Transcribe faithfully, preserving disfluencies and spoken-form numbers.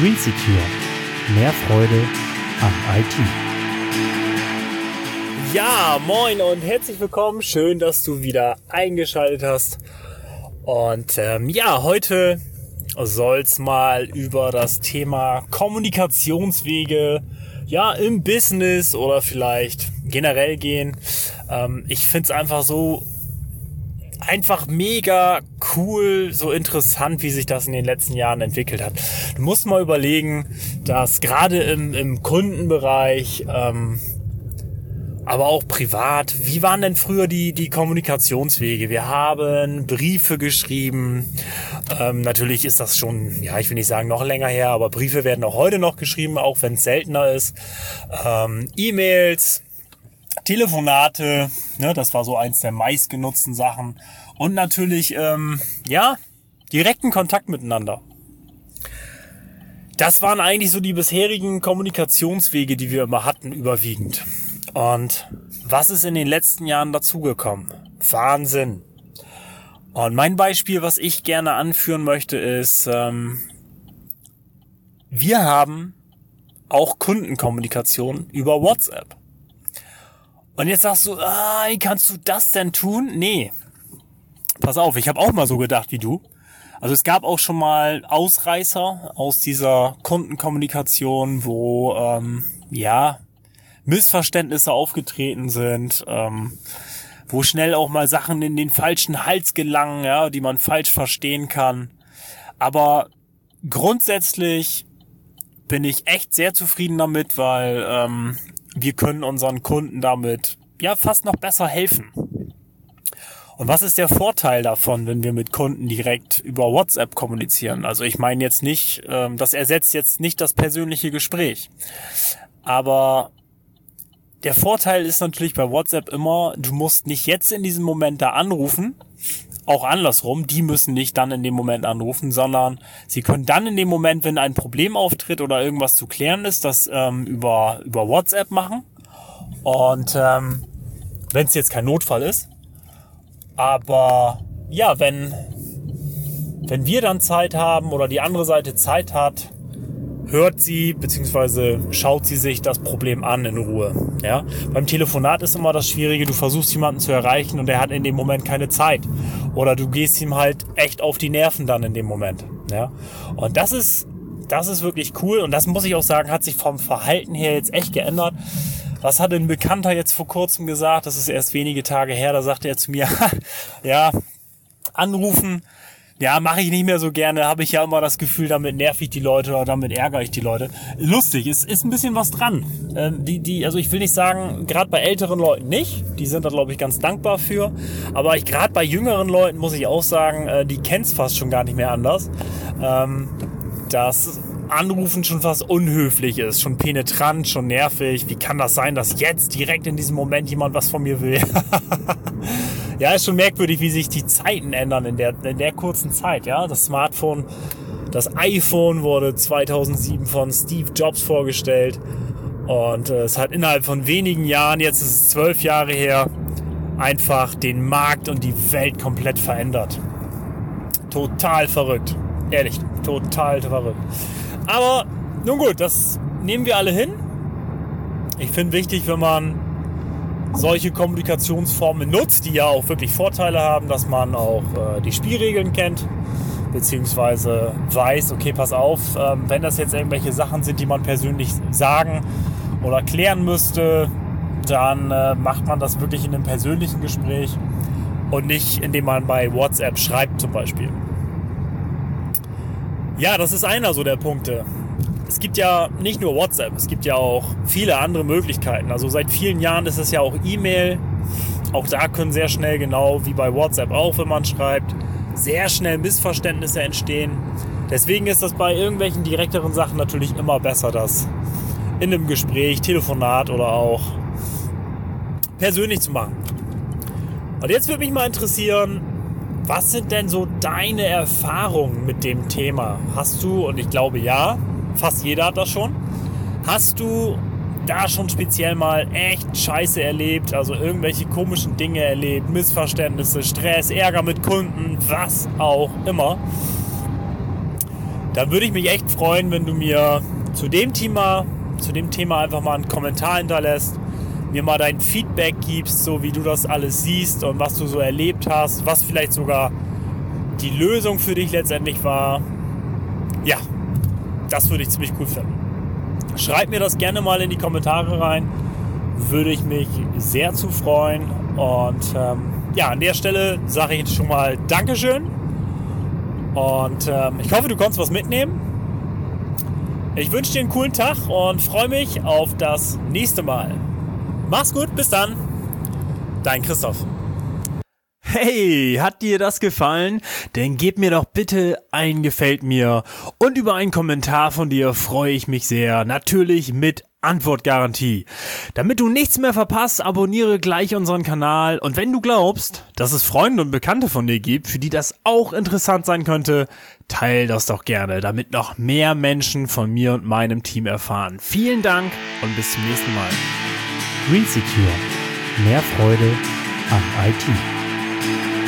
Green Secure. Mehr Freude am I T. Ja, moin und herzlich willkommen. Schön, dass du wieder eingeschaltet hast. Und ähm, ja, heute soll es mal über das Thema Kommunikationswege ja im Business oder vielleicht generell gehen. Ähm, ich finde es einfach so einfach mega cool, so interessant, wie sich das in den letzten Jahren entwickelt hat. Du musst mal überlegen, dass gerade im, im Kundenbereich, ähm, aber auch privat, wie waren denn früher die, die Kommunikationswege? Wir haben Briefe geschrieben. Ähm, natürlich ist das schon, ja, ich will nicht sagen noch länger her, aber Briefe werden auch heute noch geschrieben, auch wenn es seltener ist. Ähm, E-Mails, Telefonate, ne, das war so eins der meistgenutzten Sachen. Und natürlich, ähm, ja, direkten Kontakt miteinander. Das waren eigentlich so die bisherigen Kommunikationswege, die wir immer hatten, überwiegend. Und was ist in den letzten Jahren dazugekommen? Wahnsinn. Und mein Beispiel, was ich gerne anführen möchte, ist, ähm, wir haben auch Kundenkommunikation über WhatsApp. Und jetzt sagst du, ah, wie kannst du das denn tun? Nee, pass auf, ich habe auch mal so gedacht wie du. Also es gab auch schon mal Ausreißer aus dieser Kundenkommunikation, wo ähm, ja Missverständnisse aufgetreten sind, ähm, wo schnell auch mal Sachen in den falschen Hals gelangen, ja, die man falsch verstehen kann. Aber grundsätzlich bin ich echt sehr zufrieden damit, weil ähm, wir können unseren Kunden damit ja fast noch besser helfen. Und was ist der Vorteil davon, wenn wir mit Kunden direkt über WhatsApp kommunizieren? Also ich meine jetzt nicht, ähm, das ersetzt jetzt nicht das persönliche Gespräch. Aber der Vorteil ist natürlich bei WhatsApp immer, du musst nicht jetzt in diesem Moment da anrufen, auch andersrum, die müssen nicht dann in dem Moment anrufen, sondern sie können dann in dem Moment, wenn ein Problem auftritt oder irgendwas zu klären ist, das ähm, über über WhatsApp machen. Und ähm, wenn es jetzt kein Notfall ist, aber ja, wenn wenn wir dann Zeit haben oder die andere Seite Zeit hat, hört sie bzw. schaut sie sich das Problem an in Ruhe. Ja? Beim Telefonat ist immer das Schwierige, du versuchst jemanden zu erreichen und er hat in dem Moment keine Zeit. Oder du gehst ihm halt echt auf die Nerven dann in dem Moment. Ja? Und das ist, das ist wirklich cool und das muss ich auch sagen, hat sich vom Verhalten her jetzt echt geändert. Was hat ein Bekannter jetzt vor kurzem gesagt? Das ist erst wenige Tage her, da sagte er zu mir, ja, anrufen, ja, mache ich nicht mehr so gerne, habe ich ja immer das Gefühl, damit nerv ich die Leute oder damit ärgere ich die Leute. Lustig, ist, ist ein bisschen was dran. Ähm, die, die, also ich will nicht sagen, gerade bei älteren Leuten nicht, die sind da glaube ich ganz dankbar für, aber ich gerade bei jüngeren Leuten muss ich auch sagen, äh, die kennen es fast schon gar nicht mehr anders, ähm, dass Anrufen schon fast unhöflich ist, schon penetrant, schon nervig. Wie kann das sein, dass jetzt direkt in diesem Moment jemand was von mir will? Ja, ist schon merkwürdig, wie sich die Zeiten ändern in der, in der kurzen Zeit. Ja, das Smartphone, das iPhone wurde zweitausendsieben von Steve Jobs vorgestellt und äh, es hat innerhalb von wenigen Jahren, jetzt ist es zwölf Jahre her, einfach den Markt und die Welt komplett verändert. Total verrückt, ehrlich, total verrückt. Aber nun gut, das nehmen wir alle hin. Ich finde wichtig, wenn man solche Kommunikationsformen nutzt, die ja auch wirklich Vorteile haben, dass man auch äh, die Spielregeln kennt, beziehungsweise weiß, okay, pass auf, ähm, wenn das jetzt irgendwelche Sachen sind, die man persönlich sagen oder klären müsste, dann äh, macht man das wirklich in einem persönlichen Gespräch und nicht, indem man bei WhatsApp schreibt zum Beispiel. Ja, das ist einer so der Punkte. Es gibt ja nicht nur WhatsApp, es gibt ja auch viele andere Möglichkeiten. Also seit vielen Jahren ist es ja auch E-Mail. Auch da können sehr schnell, genau wie bei WhatsApp auch, wenn man schreibt, sehr schnell Missverständnisse entstehen. Deswegen ist das bei irgendwelchen direkteren Sachen natürlich immer besser, das in einem Gespräch, Telefonat oder auch persönlich zu machen. Und jetzt würde mich mal interessieren, was sind denn so deine Erfahrungen mit dem Thema? Hast du, und ich glaube ja, fast jeder hat das schon, hast du da schon speziell mal echt Scheiße erlebt, also irgendwelche komischen Dinge erlebt, Missverständnisse, Stress, Ärger mit Kunden, was auch immer? dann würde ich mich echt freuen, wenn du mir zu dem Thema, zu dem Thema einfach mal einen Kommentar hinterlässt, mir mal dein Feedback gibst, so wie du das alles siehst und was du so erlebt hast, was vielleicht sogar die Lösung für dich letztendlich war. Ja, das würde ich ziemlich cool finden. Schreib mir das gerne mal in die Kommentare rein, würde ich mich sehr zu freuen. Und ähm, ja, an der Stelle sage ich jetzt schon mal Dankeschön. Und ähm, ich hoffe, du konntest was mitnehmen. Ich wünsche dir einen coolen Tag und freue mich auf das nächste Mal. Mach's gut, bis dann. Dein Christoph. Hey, hat dir das gefallen? Dann gib mir doch bitte ein Gefällt mir und über einen Kommentar von dir freue ich mich sehr. Natürlich mit Antwortgarantie. Damit du nichts mehr verpasst, abonniere gleich unseren Kanal und wenn du glaubst, dass es Freunde und Bekannte von dir gibt, für die das auch interessant sein könnte, teil das doch gerne, damit noch mehr Menschen von mir und meinem Team erfahren. Vielen Dank und bis zum nächsten Mal. Green Secure. Mehr Freude an I T.